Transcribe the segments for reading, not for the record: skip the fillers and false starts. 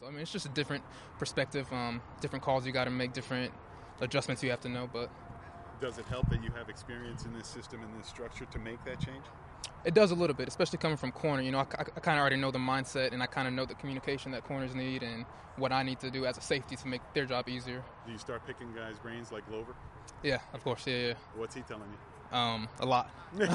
So, I mean, it's just a different perspective, different calls you got to make, different adjustments you have to know. But does it help that you have experience in this system and this structure to make that change? it does a little bit, especially coming from corner. You know, I kind of already know the mindset, and I kind of know the communication that corners need and what I need to do as a safety to make their job easier. Do you start picking guys' brains like Glover? Yeah, of course, yeah. What's he telling you? A lot.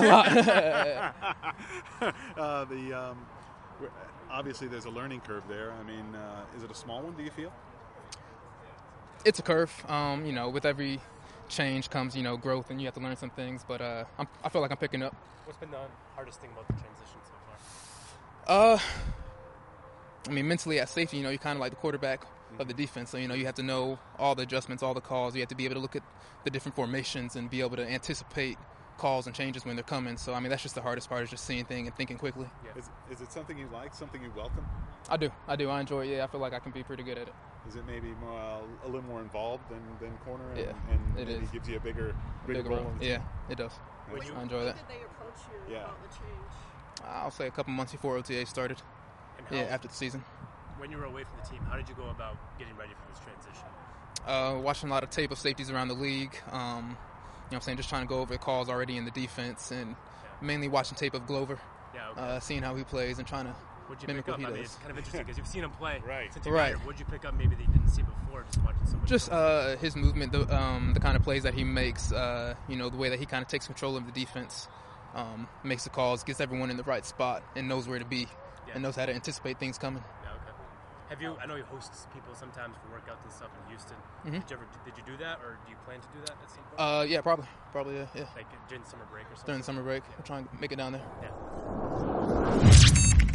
Obviously, there's a learning curve there. I mean, is it a small one, do you feel? It's a curve. You know, with every change comes, you know, growth, and you have to learn some things. But I feel like I'm picking up. What's been the hardest thing about the transition so far? I mean, mentally at safety, you know, you're kind of like the quarterback of the defense. So, you know, you have to know all the adjustments, all the calls. You have to be able to look at the different formations and be able to anticipate calls and changes when they're coming. So, I mean, that's just the hardest part, is just seeing things and thinking quickly. Yeah. Is it something you like, something you welcome? I do. I enjoy it. Yeah, I feel like I can be pretty good at it. Is it maybe more, a little more involved than corner? And, Yeah, and it maybe is. gives you a bigger Bigger role? role. Yeah, it does. I enjoy that. When did they approach you about the change? I'll say a couple months before OTA started. After the season. When you were away from the team, how did you go about getting ready for this transition? Watching a lot of tape of safeties around the league. You know what I'm saying? Just trying to go over the calls already in the defense, and mainly watching tape of Glover. Yeah, okay. Seeing how he plays and trying to mimic what he does. I mean, it's kind of interesting because you've seen him play. Right. Since you got here. What'd you pick up maybe that you didn't see before, just watching so much? Just his movement, the kind of plays that he makes, you know, the way that he kind of takes control of the defense, makes the calls, gets everyone in the right spot, and knows where to be, and knows how to anticipate things coming. Yeah, okay. I know he hosts people sometimes for workouts and stuff in Houston. Mm-hmm. Did you do that, or do you plan to do that at some point? Yeah, probably, yeah. Like during summer break or something? During the summer break, we'll try and make it down there. Yeah.